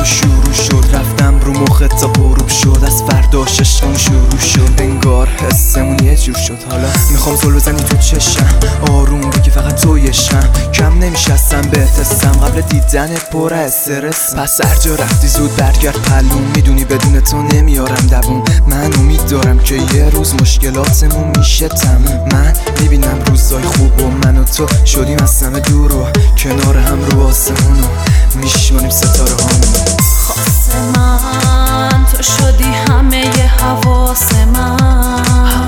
تو شروع شد، رفتم رو مخت تا غروب شد. از فرداش عشقمون شروع شد، انگار حسمون یه جور شد. حالا میخوام زل بزنی تو چشم، آروم بگی فقط تویشم. کم نمیشستم بهتستم قبل دیدنت پر استرس. پس هر جا رفتی زود برگرد پلوم، میدونی بدون تو نمیارم دووم. من امید دارم که یه روز مشکلاتمون میشه تموم. من میبینم روزای خوب و من و تو شدیم از همه دور و کنار هم رو آسمونو میشونیم ستاره هامونو. خاص من تو شدی همه ی حواس من.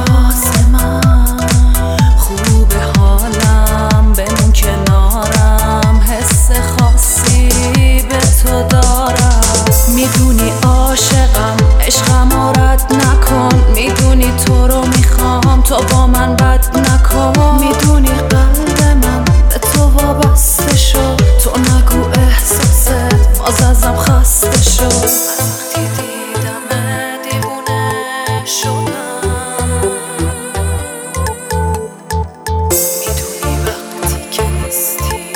خوب حالم بمون کنارم، حس خاصی به تو دارم. میدونی عاشقم، عشقم رد نکن. میدونی تو رو میخوام، تو با من بد نکن. میدونی قلب من به تو وابسته شد، تو نگو احساست باز ازم خسته شد. وقتی دیدم دیوونه شدم، میدونی وقتی که نیستی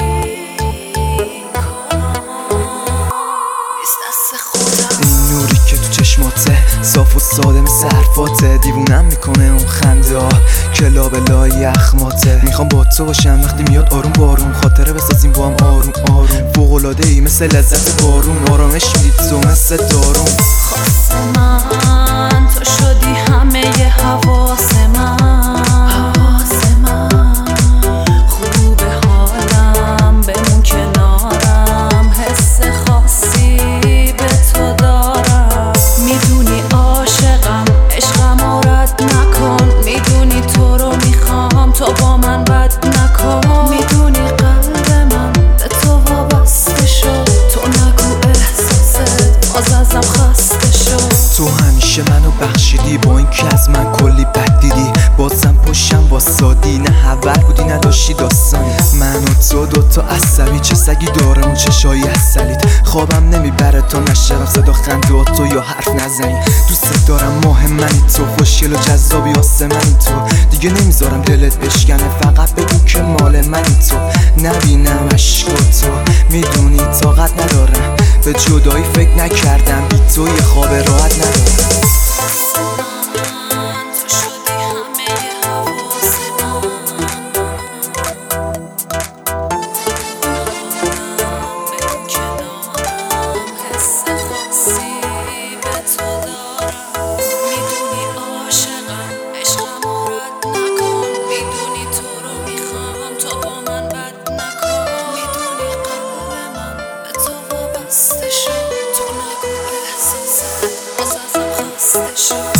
کارم نیست دست خودم. این نوری که تو چشماته صاف و ساده مثل حرفاته، دیوونم میکنه اون خنده ها که لابلای اخماته. میخوام با تو باشم وقتی میاد آروم بارون، خاطره بسازیم با هم آروم آروم. فوق‌العاده ای مثل لذت بارون، آرامش میدی تو مثل دارون. خاص من تو شدی همه ی حواس من. خوب حالم بمون کنارم، حس خاصی به تو دارم. میدونی عاشقم، عشقم رد نکن. میدونی تو رو میخوام، تو با من بد نکن. میدونی قلب من به تو وابسته شد، تو نگو احساست باز ازم خسته شد. تو همیشه منو بخشیدی با این که از من کلی بد دیدی. بازم پشتم واسادی، نه حول بودی نداشتی داستانی. من و تو دوتا عصبی، چه سگی داره اون چشای عسلیت. خوابم نمیبره تا نشنوم صدا خنده‌هاتو یا حرف نزنی. دوست دارم ماه منی تو، خوشگل و جذابی آسمنی تو. دیگه نمیذارم دلت بشکنه، فقط بگو که مال منی تو. نبینم عشق و تو، میدونی طاقت ندارم به جدایی فکر نکردم، بی تو یه خواب راحت ندارم. تو شدی همه ی حواس من. بمون کنارم، حس خاصی به تو دارم. میدونی عاشقم، عشقم رد نکن. میدونی تو رو میخوام، تو با من بد نکن. میدونی قلب من به تو وابسته شد، تو نگو احساست باز ازم خسته شد.